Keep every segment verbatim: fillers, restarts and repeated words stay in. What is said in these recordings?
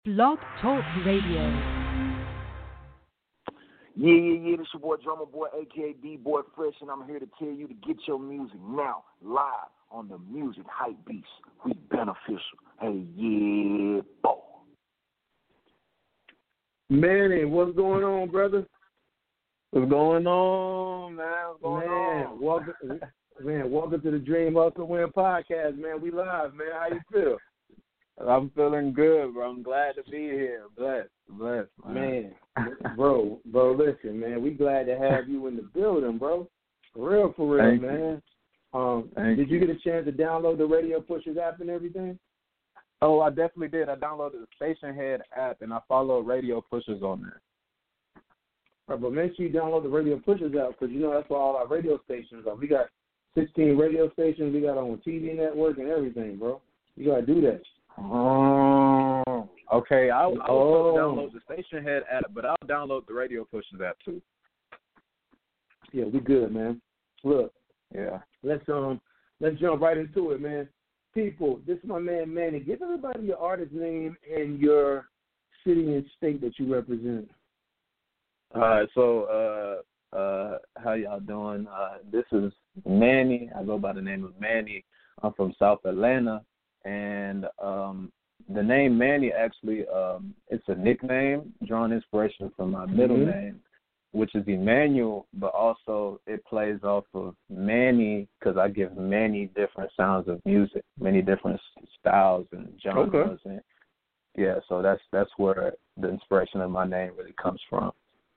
Blog Talk Radio. Yeah, yeah, yeah, this your boy Drummer Boy, a k a. D-Boy Fresh, and I'm here to tell you to get your music now, live on the Music Hype Beast. We beneficial. Hey, yeah, boy. Manny, what's going on, brother? What's going on, man? What's going man, on? Welcome, man, welcome to the Dream Hustle Win podcast, man. We live, man. How you feel? I'm feeling good, bro. I'm glad to be here. Blessed, blessed, man. man bro, bro, listen, man. We glad to have you in the building, bro. For real, for real, Thank man. You. Um, Thank did you you get a chance to download the Radio Pushers app and everything? Oh, I definitely did. I downloaded the Station Head app, and I follow Radio Pushers on there. Right, but make sure you download the Radio Pushers app because, you know, that's where all our radio stations are. We got sixteen radio stations. We got on T V network and everything, bro. You got to do that. Oh, okay. I'll, I'll oh. download the Station Head app, but I'll download the Radio Pushers app, too. Yeah, we good, man. Look. Yeah. Let's um let's jump right into it, man. People, this is my man Manny. Give everybody your artist name and your city and state that you represent. All right, so uh, uh, how y'all doing? Uh, this is Manny. I go by the name of Manny. I'm from South Atlanta, and um, the name Manny actually um, it's a nickname, drawn inspiration from my middle mm-hmm. name, which is Emmanuel, but also it plays off of Manny because I give many different sounds of music, many different styles and genres. Okay. And yeah, so that's that's where the inspiration of my name really comes from.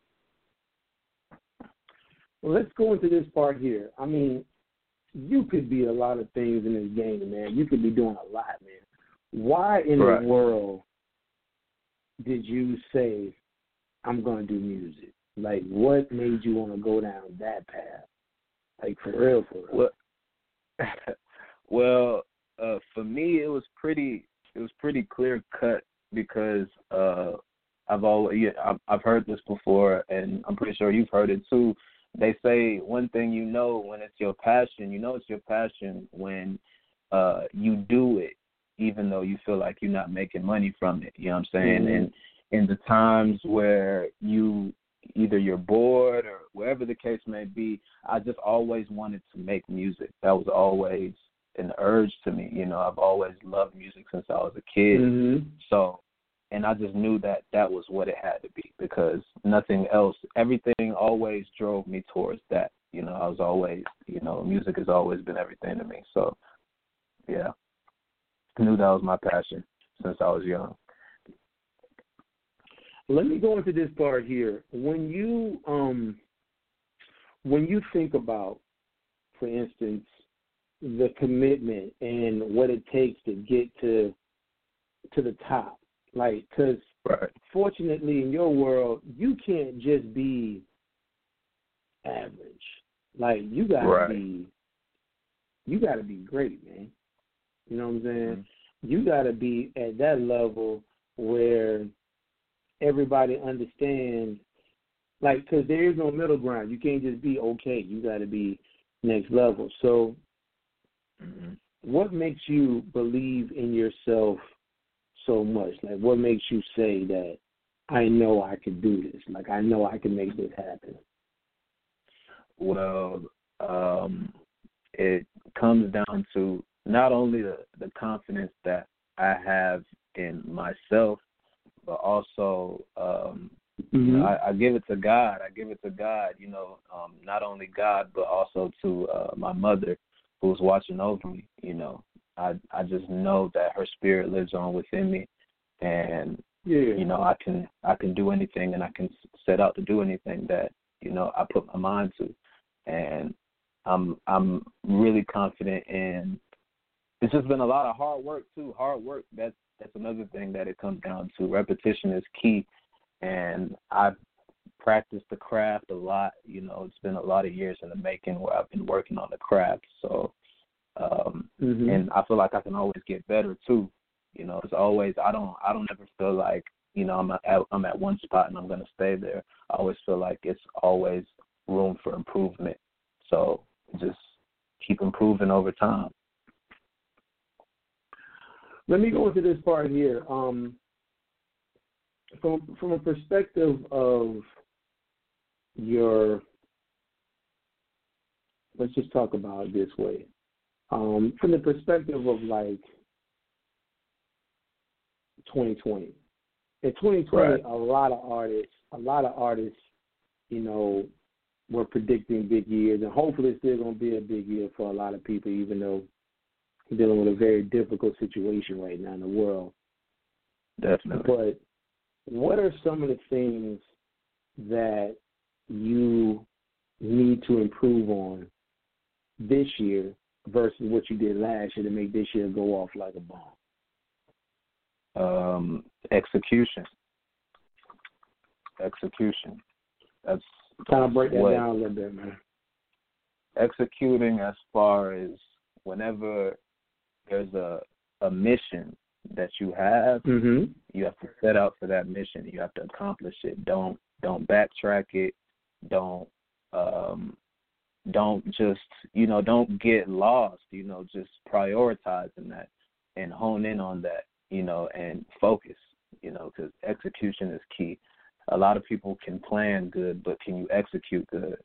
Well, let's go into this part here. I mean, you could be a lot of things in this game, man. You could be doing a lot, man. Why in right. the world did you say, I'm going to do music? Like, what made you want to go down that path? Like, for real, for real. Well, well uh, for me, it was pretty, it was pretty clear cut because uh, I've always, yeah, I've, I've heard this before, and I'm pretty sure you've heard it too. They say one thing you know when it's your passion, you know it's your passion when uh, you do it, even though you feel like you're not making money from it. You know what I'm saying? Mm-hmm. And in the times where you either you're bored or wherever the case may be, I just always wanted to make music. That was always an urge to me. You know, I've always loved music since I was a kid. Mm-hmm. So, and I just knew that that was what it had to be because nothing else, everything always drove me towards that. You know, I was always, you know, music has always been everything to me. So, yeah, I knew that was my passion since I was young. Let me go into this part here. When you um, when you think about, for instance, the commitment and what it takes to get to to the top, like, because right. fortunately in your world you can't just be average. Like, you gotta right. be, you gotta be great, man. You know what I'm saying? Mm-hmm. You gotta be at that level where everybody understands, like, because there is no middle ground. You can't just be okay. You got to be next level. So mm-hmm. what makes you believe in yourself so much? Like, what makes you say that I know I can do this? Like, I know I can make this happen. Well, um, it comes down to not only the, the confidence that I have in myself, but also, um, mm-hmm. you know, I, I give it to God. I give it to God, you know, um, not only God, but also to uh, my mother who's watching over me. You know, I I just know that her spirit lives on within me. And, yeah. you know, I can I can do anything and I can set out to do anything that, you know, I put my mind to. And I'm I'm really confident in, it's just been a lot of hard work, too. Hard work, that's, that's another thing that it comes down to. Repetition is key. And I've practiced the craft a lot. You know, it's been a lot of years in the making where I've been working on the craft. So, um, mm-hmm. and I feel like I can always get better, too. You know, it's always, I don't, I don't ever feel like, you know, I'm at, I'm at one spot and I'm going to stay there. I always feel like it's always room for improvement. So just keep improving over time. Let me go into this part here. Um, from from a perspective of your, let's just talk about it this way. Um, from the perspective of like twenty twenty. In twenty twenty, Right. a lot of artists, a lot of artists, you know, were predicting big years, and hopefully it's still going to be a big year for a lot of people, even though we're dealing with a very difficult situation right now in the world. Definitely. But what are some of the things that you need to improve on this year versus what you did last year to make this year go off like a bomb? Um, execution. Execution. That's Kind of break that what, down a little bit, man. Executing as far as whenever there's a a mission that you have, Mm-hmm. you have to set out for that mission. You have to accomplish it. Don't don't backtrack it. Don't um, don't just you know don't get lost. You know, just prioritizing that and hone in on that. You know, and focus. You know, because execution is key. A lot of people can plan good, but can you execute good?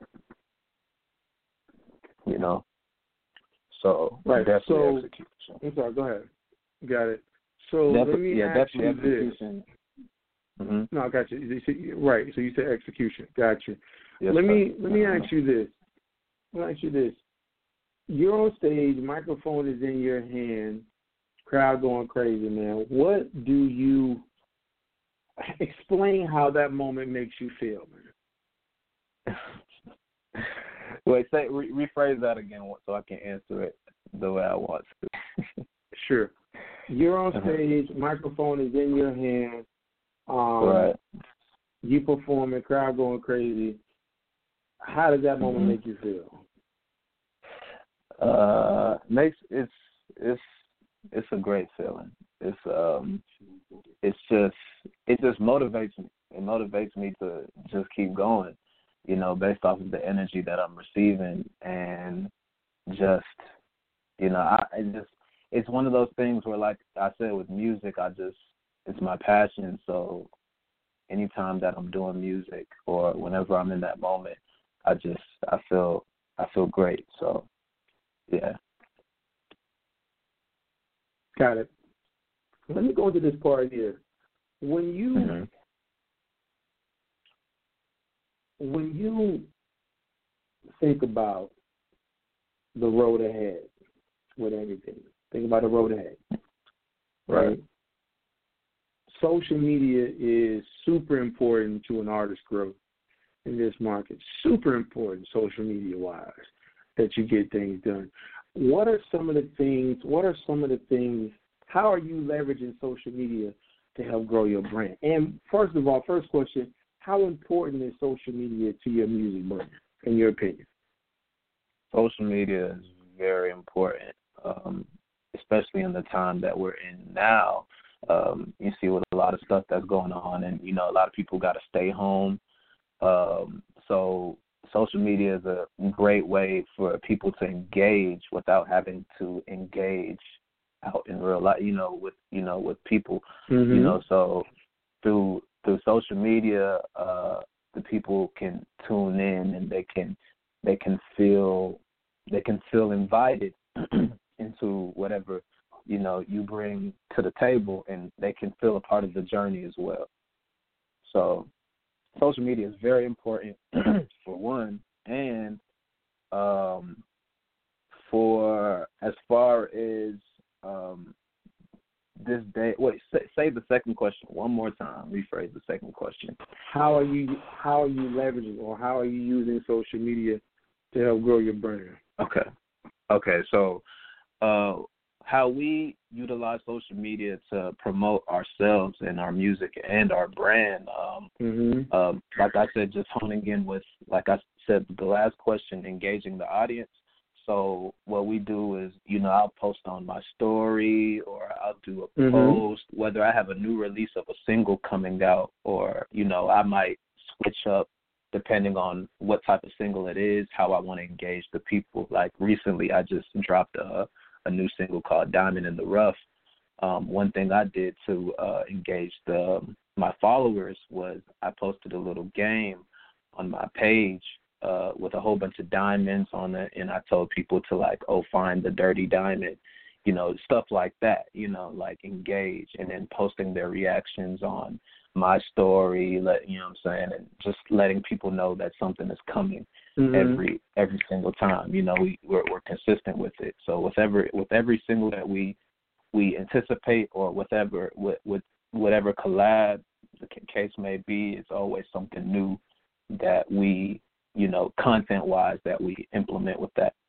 You know, so Right. definitely So, execution. I'm sorry. Go ahead. Got it. So Defi- let me yeah, ask definitely you this. execution. Mm-hmm. No, I got you. You said- Right. So you said execution. Got you. Yes, let sir. me let me Uh-huh. ask you this. Let me ask you this. You're on stage. Microphone is in your hand. Crowd going crazy, man. What do you explain how that moment makes you feel, man? Wait, say re- rephrase that again so I can answer it the way I want to. Sure. You're on Uh-huh. stage. Microphone is in your hand. Um, Right. You performing. Crowd going crazy. How does that moment Mhm. make you feel? Uh, makes it's it's it's a great feeling. It's um, it's just it just motivates me. It motivates me to just keep going. You know, based off of the energy that I'm receiving, and just you know, I it just it's one of those things where, like I said, with music, I just it's my passion. So anytime that I'm doing music or whenever I'm in that moment, I just I feel I feel great. So yeah. Got it. Let me go into this part here. When you Mm-hmm. when you think about the road ahead with everything, think about the road ahead. Right. Social media is super important to an artist's growth in this market. Super important, social media wise, that you get things done. What are some of the things? What are some of the things? How are you leveraging social media to help grow your brand? And first of all, first question: how important is social media to your music brand, in your opinion? Social media is very important, um, especially in the time that we're in now. Um, you see with a lot of stuff that's going on, and you know, a lot of people got to stay home. Um, so social media is a great way for people to engage without having to engage out in real life. You know, with you know with people. Mm-hmm. You know, so through through social media, uh, the people can tune in and they can they can feel they can feel invited into whatever you know you bring to the table, and they can feel a part of the journey as well. So social media is very important for one, and um, for as far as um, this day. Wait, say, say the second question one more time. Rephrase the second question. How are you how are you leveraging, or how are you using social media to help grow your brand? Okay. Okay. So, uh, how we utilize social media to promote ourselves and our music and our brand. Um, Mm-hmm. um, like I said, just honing in with, like I said, the last question, engaging the audience. So what we do is, you know, I'll post on my story, or I'll do a Mm-hmm. post, whether I have a new release of a single coming out, or, you know, I might switch up depending on what type of single it is, how I want to engage the people. Like recently I just dropped a, a new single called Diamond in the Rough. Um, one thing I did to uh, engage the my followers was I posted a little game on my page uh, with a whole bunch of diamonds on it, and I told people to, like, oh, find the dirty diamond, you know, stuff like that, you know, like engage, and then posting their reactions on my story, let you know what I'm saying, and just letting people know that something is coming mm-hmm. every every single time. You know, we we're, we're consistent with it. So with every with every single that we we anticipate, or whatever with with whatever collab the case may be, it's always something new that we, you know, content wise, that we implement with that.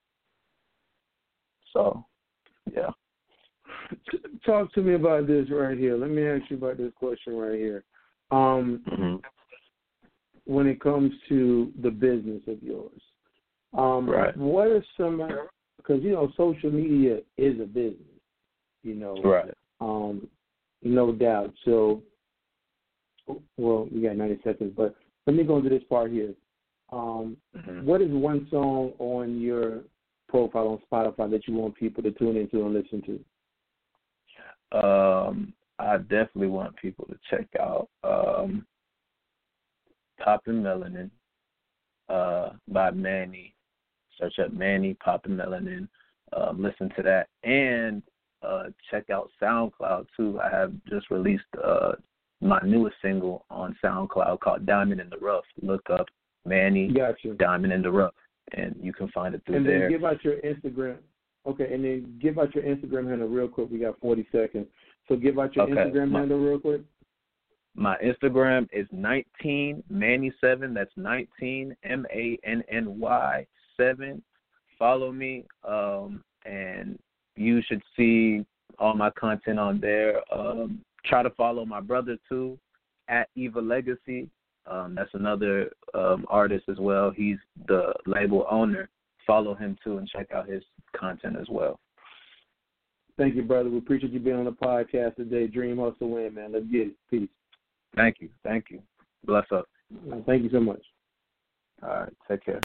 So, yeah. Talk to me about this right here. Let me ask you about this question right here. Um, mm-hmm. When it comes to the business of yours, um, right. what are some, because, you know, social media is a business, you know, right. um, no doubt. So, well, we got ninety seconds, but let me go into this part here. Um, mm-hmm. What is one song on your profile on Spotify that you want people to tune into and listen to? Um, I definitely want people to check out um, Poppin' Melanin uh, by Manny. Search up Manny, Poppin' Melanin. Um, listen to that. And uh, check out SoundCloud, too. I have just released uh, my newest single on SoundCloud called Diamond in the Rough. Look up Manny, gotcha. Diamond in the Rough, and you can find it through and there. And then give out your Instagram. Okay, and then give out your Instagram handle real quick. We got forty seconds. So give out your okay. Instagram my, handle real quick. My Instagram is nineteen Manny seven. That's nineteen M A N N Y seven. Follow me, um, and you should see all my content on there. Um, try to follow my brother too, at Eva Legacy. Um, that's another um, artist as well. He's the label owner. Follow him too and check out his content as well. Thank you, brother. We appreciate you being on the podcast today. Dream, hustle, win, man. Let's get it. Peace. Thank you. Thank you. Bless up. Thank you so much. All right. Take care.